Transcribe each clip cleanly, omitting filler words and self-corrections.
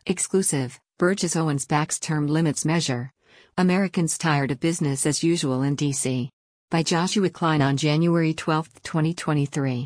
Exclusive, Burgess Owens backs term limits measure. Americans tired of business as usual in D.C. By Joshua Klein on January 12, 2023.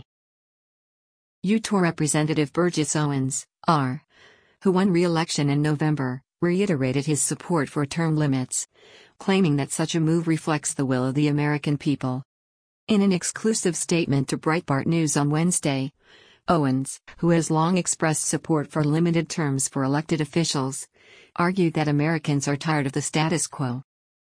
Utah Representative Burgess Owens, R., who won re-election in November, reiterated his support for term limits, claiming that such a move reflects the will of the American people. In an exclusive statement to Breitbart News on Wednesday, Owens, who has long expressed support for limited terms for elected officials, argued that Americans are tired of the status quo.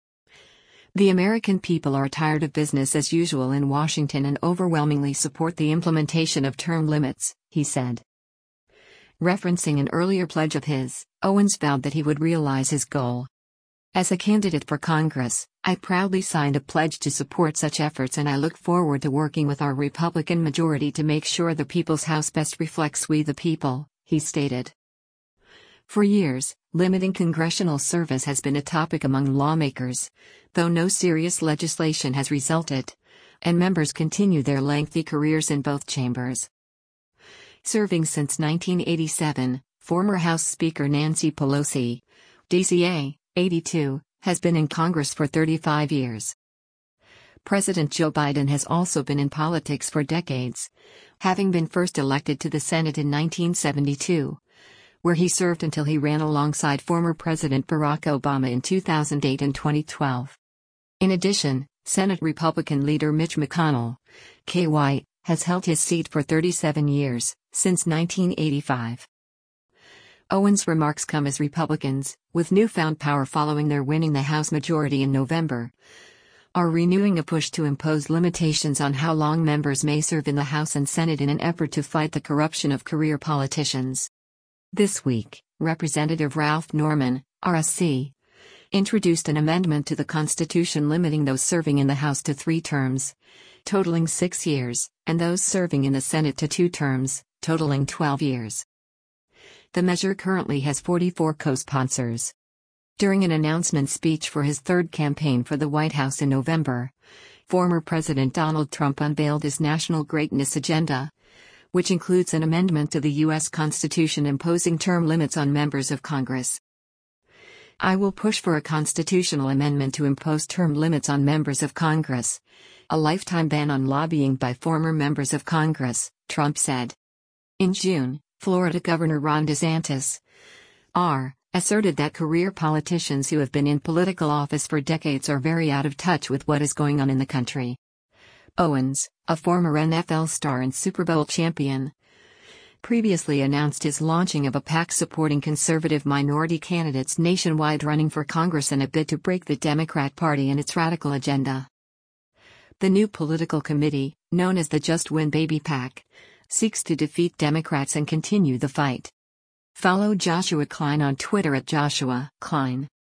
The American people are tired of business as usual in Washington and overwhelmingly support the implementation of term limits, he said. Referencing an earlier pledge of his, Owens vowed that he would realize his goal. As a candidate for Congress, I proudly signed a pledge to support such efforts, and I look forward to working with our Republican majority to make sure the People's House best reflects we the people, he stated. For years, limiting congressional service has been a topic among lawmakers, though no serious legislation has resulted, and members continue their lengthy careers in both chambers. Serving since 1987, former House Speaker Nancy Pelosi, DCA, 82, has been in Congress for 35 years. President Joe Biden has also been in politics for decades, having been first elected to the Senate in 1972, where he served until he ran alongside former President Barack Obama in 2008 and 2012. In addition, Senate Republican leader Mitch McConnell, KY, has held his seat for 37 years, since 1985. Owens' remarks come as Republicans, with newfound power following their winning the House majority in November, are renewing a push to impose limitations on how long members may serve in the House and Senate in an effort to fight the corruption of career politicians. This week, Representative Ralph Norman, RSC, introduced an amendment to the Constitution limiting those serving in the House to 3 terms, totaling 6 years, and those serving in the Senate to 2 terms, totaling 12 years. The measure currently has 44 co-sponsors. During an announcement speech for his third campaign for the White House in November, former President Donald Trump unveiled his National Greatness Agenda, which includes an amendment to the U.S. Constitution imposing term limits on members of Congress. I will push for a constitutional amendment to impose term limits on members of Congress, a lifetime ban on lobbying by former members of Congress, Trump said. In June, Florida Governor Ron DeSantis, R., asserted that career politicians who have been in political office for decades are very out of touch with what is going on in the country. Owens, a former NFL star and Super Bowl champion, previously announced his launching of a PAC supporting conservative minority candidates nationwide running for Congress in a bid to break the Democrat Party and its radical agenda. The new political committee, known as the Just Win Baby PAC, seeks to defeat Democrats and continue the fight. Follow Joshua Klein on Twitter at Joshua Klein.